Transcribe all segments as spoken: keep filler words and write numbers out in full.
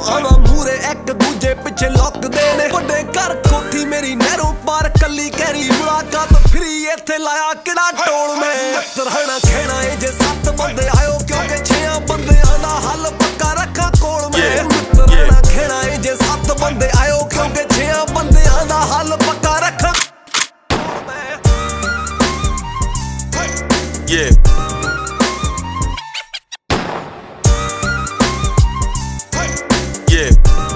ਆਵਾਂ ਮੂਰੇ ਇੱਕ ਦੂਜੇ ਪਿੱਛੇ ਲੁਕਦੇ ਨੇ ਵੱਡੇ ਘਰ ਕੋਠੀ ਮੇਰੀ ਨਹਿਰੋਂ ਪਾਰ ਕੱਲੀ ਕਹਿਰੀ ਮੁਲਾਕਾਤ ਫਰੀ ਇੱਥੇ ਲਾਇਆ ਕਿਹੜਾ ਟੋਲ ਮੈਂ ਤਰਹਣਾ ਖੇਣਾ ਏ ਜੇ ਸੱਤ ਬੰਦੇ ਆਇਓ ਕਿਉਂਕਿ ਛੇਆਂ ਬੰਦਿਆਂ ਦਾ ਹੱਲ ਪੱਕਾ ਰੱਖਾਂ ਕੋਲ ਮੈਂ ਤਰਹਣਾ ਖੇਣਾ ਏ ਜੇ ਸੱਤ ਬੰਦੇ ਆਇਓ ਕਿਉਂਕਿ ਛੇਆਂ ਬੰਦਿਆਂ ਦਾ ਹੱਲ ਪੱਕਾ ਰੱਖਾਂ Yeah. Yeah.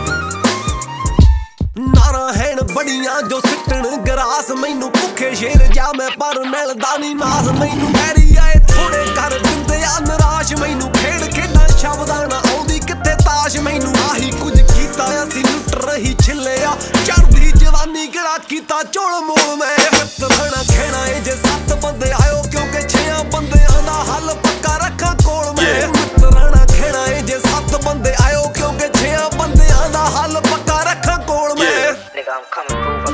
ਨਾਰਾ ਹੈਣ ਬੜੀਆਂ ਜੋ ਸਿੱਟਣ ਗਰਾਸ ਮੈਨੂੰ ਭੁੱਖੇ ਸ਼ੇਰ ਜਾ ਮੈਂ ਪਰ ਮਿਲਦਾ ਨੀ ਨਾਸ ਮੈਨੂੰ ਮੈਰੀ ਆਏ ਥੋੜੇ ਕਰ ਦਿੰਦੇ ਆ ਨਿਰਾਸ਼ ਮੈਨੂੰ ਖੇਡ ਖੇਡਾਂ ਸ਼ਬਦਾਂ ਨਾ ਆਉਂਦੀ ਕਿੱਥੇ ਤਾਸ਼ ਮੈਨੂੰ ਆਹੀ ਕੁਝ ਕੀਤਾ ਅਸੀਂ ਲੁੱਟ ਰਹੀ ਛਿੱਲਿਆ ਚੜ੍ਹਦੀ ਜਵਾਨੀ ਕਿਹੜਾ ਕੀਤਾ ਚੋਲ ਮੋਲ ਮੈਂ ਤਰਹਣਾ ਖੇਣਾ ਏ ਜੇ ਸੱਤ ਬੰਦੇ ਆਇਓ ਕਿਉਂਕਿ ਛੇਆਂ ਬੰਦਿਆਂ ਦਾ ਹੱਲ ਪੱਕਾ ਰੱਖਾਂ ਕੋਲ ਮੈਂ ਤਰਹਣਾ ਖੇਣਾ ਏ ਜੇ ਸੱਤ ਬੰਦੇ ਆਇਓ ਕਿਉਂਕਿ ਛੇਆਂ ਬੰਦਿਆਂ ਦਾ ਹੱਲ ਪੱਕਾ ਰੱਖਾਂ ਕੋਲ ਮੈਂ Nigga, I'm coming through.